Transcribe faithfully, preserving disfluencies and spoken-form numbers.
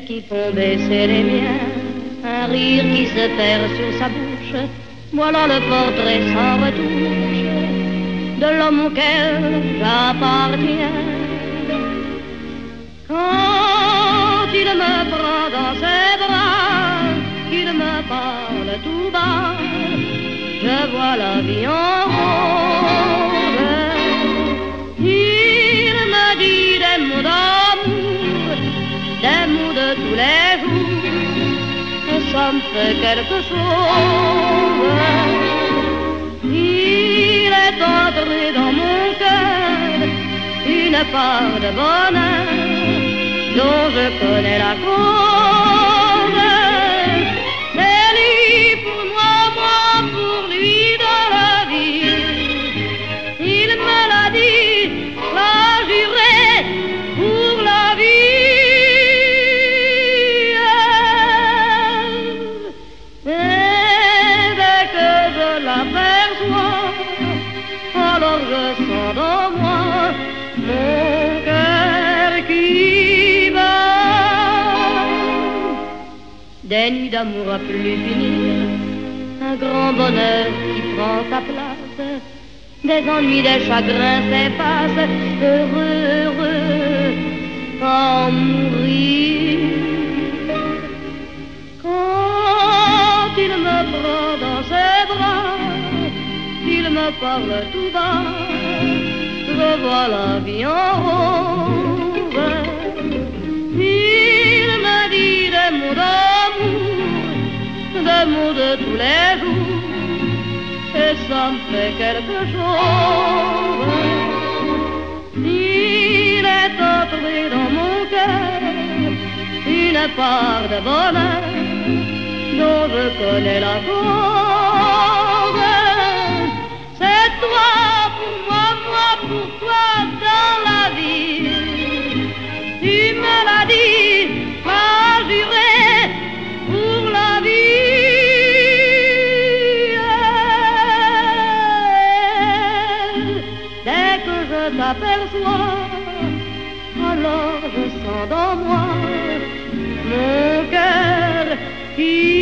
qui font baisser les miens, un rire qui se perd sur sa bouche. Voilà le portrait sans retouche de l'homme auquel j'appartiens. Quand il me prend dans ses bras, qu'il me parle tout bas, je vois la vie en rose. Il me dit des mots d'amour, des mots de tous les jours, et ça me fait quelque chose. Il est entré dans mon cœur une part de bonheur dont je connais la cause. C'est lui pour moi, moi pour lui dans la vie. Il me l'a dit, l'a juré pour la vie. Et dès que je l'aperçois, alors je sens dans moi mon cœur qui bat. Des nuits d'amour à plus finir, un grand bonheur qui prend sa place, des ennuis, des chagrins s'effacent, heureux, heureux, à mourir. Quand il me prend dans ses bras, il me parle tout bas, je vois la vie en rose. Il me dit des mots d'amour, des mots de tous les jours, et ça me fait quelque chose. Il est entré dans mon cœur une part de bonheur dont je connais la cause. C'est toi pour moi, moi pour toi dans la vie. Tu me l'as dit, m'as juré pour la vie. Dès que je t'aperçois, alors je sens dans moi mon cœur qui